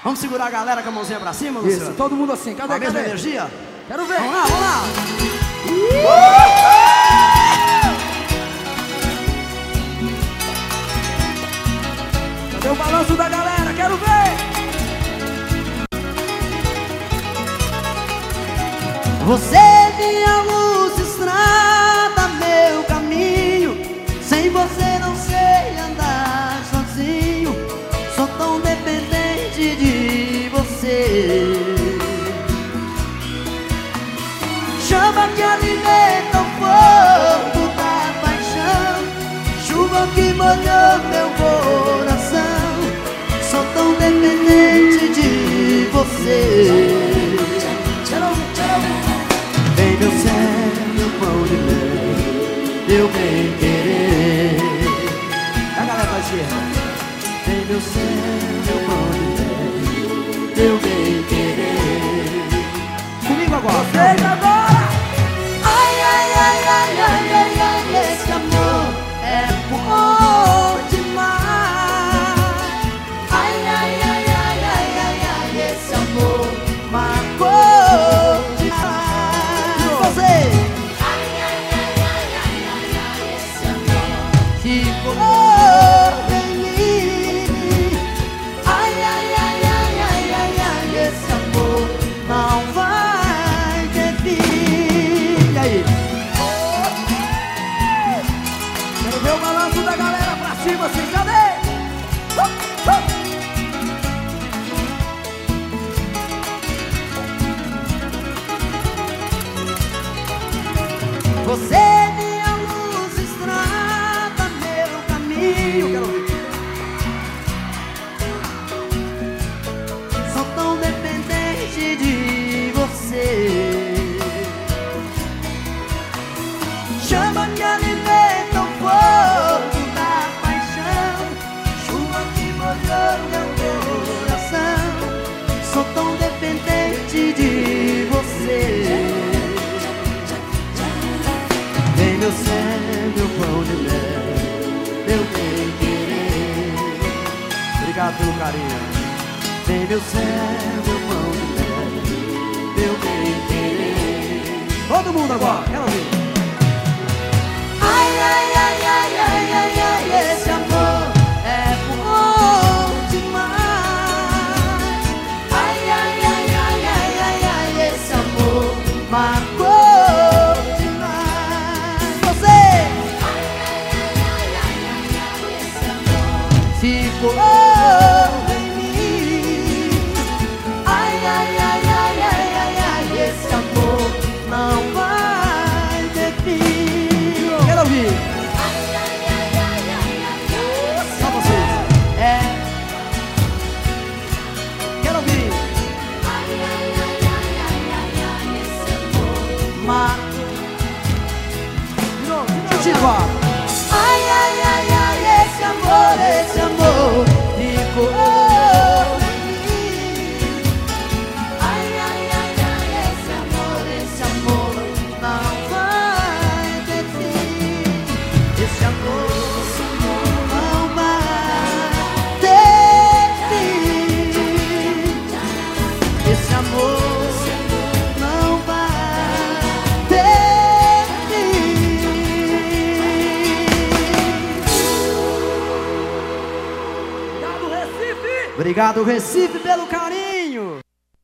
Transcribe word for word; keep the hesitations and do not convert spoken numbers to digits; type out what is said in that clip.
Vamos segurar a galera com a mãozinha pra cima, Luciano? Isso, todo mundo assim. Cadê, a mesma cadê? energia? Quero ver. Vamos lá, vamos lá. Cadê o balanço da galera? Quero ver. Você é minha luz, estrada meu caminho. Sem você não sei andar sozinho. Sou tão dependente de você. Chama que alimenta o fogo da paixão. Chuva que molhou meu coração. Sou tão dependente de você. Vem meu céu, meu pão de mel, meu bem querer. A galera pra esquerda. Vem meu céu, meu pão de mel, meu bem querer. Comigo agora. Vocês agora. Ai, ai, ai, ai, ai, ai, ai, esse amor é bom demais. Ai, ai, ai, ai, ai, ai, ai, esse amor marcou demais. Ficou em mim. Ai, ai, ai, ai, ai, ai, ai, esse amor não vai ter fim. E aí? Quero ver o balanço da galera pra cima assim. Cadê? Uh, uh. Você é minha luz, estrada meu caminho. Quero ouvir. Sou tão dependente de você. Chama que alimenta o fogo da paixão. Chuva que molhou meu coração. Sou tão dependente de você. Vem meu céu, meu pão de mel, meu bem querer. Obrigado pelo carinho. Vem meu céu, meu pão de mel, meu bem querer. Todo mundo agora, quero ouvir. Ai, ai, ai, ai, ai, ai, ai, esse amor é bom demais. Ai, ai, ai, ai, ai, ai, ai, esse amor marcou. Ficou em mim. Ai, ai, ai, ai, ai, ai, ai, esse amor não vai ter fim. Quero ouvir. Ai, ai, ai, ai, ai, ai, só vocês. É. Quero ouvir. Ai, ai, ai, ai, ai, ai, ai, esse amor marcou. De novo, agora. Ai, ai, ai, ai, esse amor, esse amor ficou em mim. Ai, ai, ai, ai, esse amor, esse amor não vai ter fim. Esse amor, esse amor não vai ter fim. Esse amor não vai ter fim. Obrigado, Recife, pelo carinho!